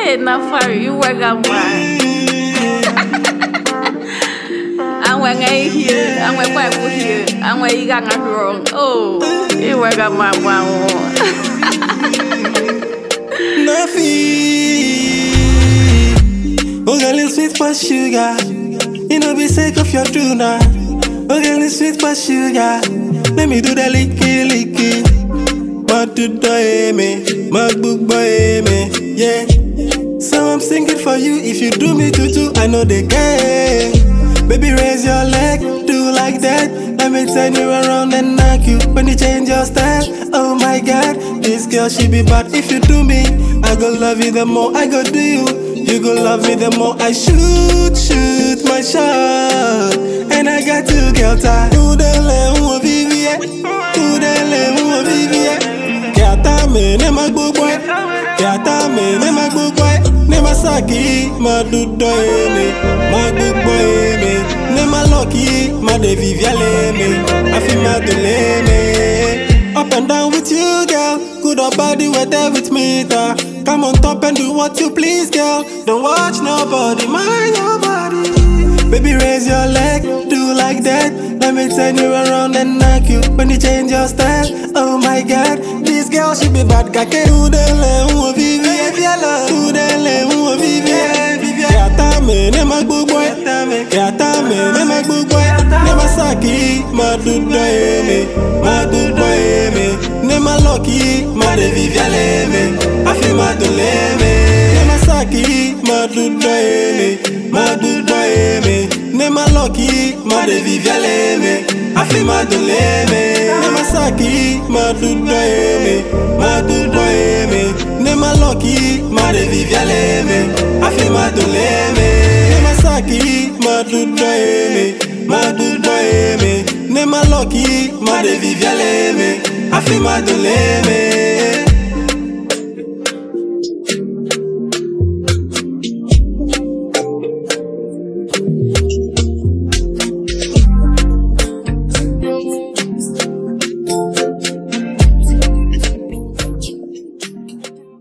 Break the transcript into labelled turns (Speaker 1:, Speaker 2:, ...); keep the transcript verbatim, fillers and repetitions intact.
Speaker 1: Hey, Nafari, you work out man. And when I hear, and when I will hear, and when you got wrong, oh, you work out my one.
Speaker 2: Nafi, oh girl is sweet but sugar. You know be sick of your tuna. Oh girl is sweet but sugar. Let me do the licky licky. But to do me, my book boy me, yeah. So I'm singing for you. If you do me tutu, I know they care. Baby, raise your leg, do like that. Let me turn you around and knock you when you change your style. Oh my God, this girl she be bad. If you do me, I go love you the more I go do you. You go love me the more I shoot, shoot my shot. And I got two girl tie. Do the le who vivie, do the le who vivie. Kata me ne ma boy, kata me ne ma boy. Ne ma saki, ma do doye me, ma good boy me. Ne ma lucky, ma de viviale me. I feel ma de me. Up and down with you, girl. Good or body, we're there with me, ta. Come on top and do what you please, girl. Don't watch nobody, mind your body. Baby, raise your leg, do like that. Let me turn you around and knock you when you change your style. Oh my God, this girl she be bad. Kake udele uo vivie, udele uo vivie. Kata me ne ma boy, kata me ne ma boy. Ne ma saki, ma do doye me, ma do boy me. Ne ma lucky, ma de viviale me. I feel ma do le me. Ne ma saki, ma do doye me, ma do boy me. Ne ma lucky, ma de viviale me. I feel ma do le me. Ne ma saki, ma do doye me, ma do boy me. Ne ma lucky, ma de viviale me. I feel ma do le me. Ne ma saki, ma do doye me, ma do boy me. Ne ma lucky, ma de viviale me. I feel ma do le me.